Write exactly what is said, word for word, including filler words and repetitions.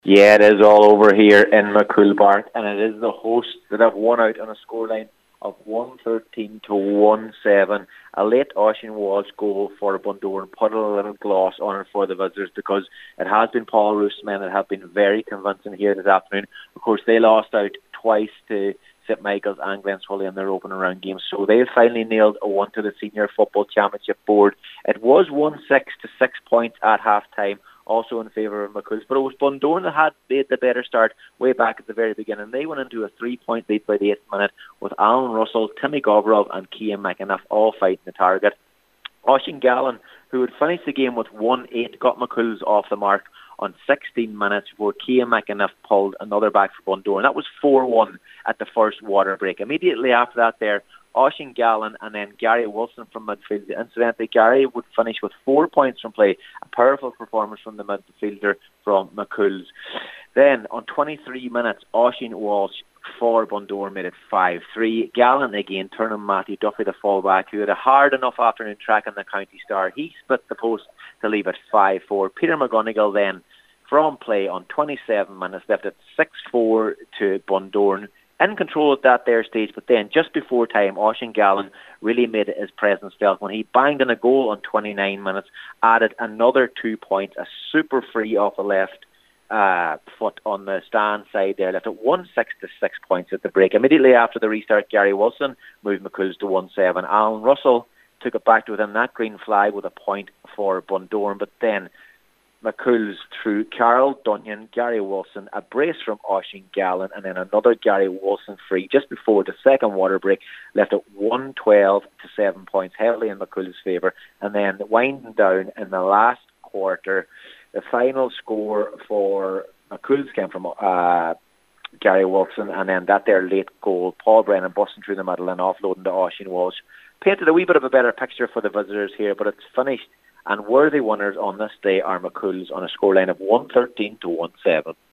Yeah, it is all over here in McCoolbark, and it is the hosts that have won out on a scoreline of one thirteen to one seven. A late Oisin Walsh goal for Bundoran put a little gloss on it for the visitors, because it has been Paul Roost's men that have been very convincing here this afternoon. Of course, they lost out twice to Saint Michael's and Glenscully in their opening round games, so they finally nailed a one to the Senior Football Championship board. It was one six to six points at half time, also in favour of McCool's, but it was Bundoran that had made the better start way back at the very beginning. They went into a three-point lead by the eighth minute with Alan Russell, Timmy Gobrov and Cian McAnuff all fighting the target. Oisin Gallen, who had finished the game with one eight, got McCool's off the mark on sixteen minutes before Cian McAnuff pulled another back for Bundoran. That was four one at the first water break. Immediately after that there, Oisin Gallen and then Gary Wilson from midfield. Incidentally, Gary would finish with four points from play. A powerful performance from the midfielder from McCool's. Then, on twenty-three minutes, Oisin Walsh for Bundoran made it five three. Gallen again, turning Matthew Duffy, the fullback, who had a hard enough afternoon tracking the County Star. He split the post to leave it five four. Peter McGonigal then, from play on twenty-seven minutes, left it six four to Bundoran. In control at that there stage, but then just before time, Oisin Gallen really made his presence felt when he banged in a goal on twenty-nine minutes, added another two points, a super free off the left uh, foot on the stand side there, left it one six to six points at the break. Immediately after the restart, Gary Wilson moved McCool's to one seven. Alan Russell took it back to within that green flag with a point for Bundoran, but then McCool's through Carol Dunyan, Gary Wilson, a brace from Oisin Gallen, and then another Gary Wilson free just before the second water break, left it one twelve to seven points, heavily in McCool's favour. And then winding down in the last quarter, the final score for McCool's came from uh, Gary Wilson, and then that there late goal, Paul Brennan busting through the middle and offloading to Oisin Walsh, painted a wee bit of a better picture for the visitors here, but it's finished. And worthy winners on this day are McCool's on a scoreline of one thirteen to one seven.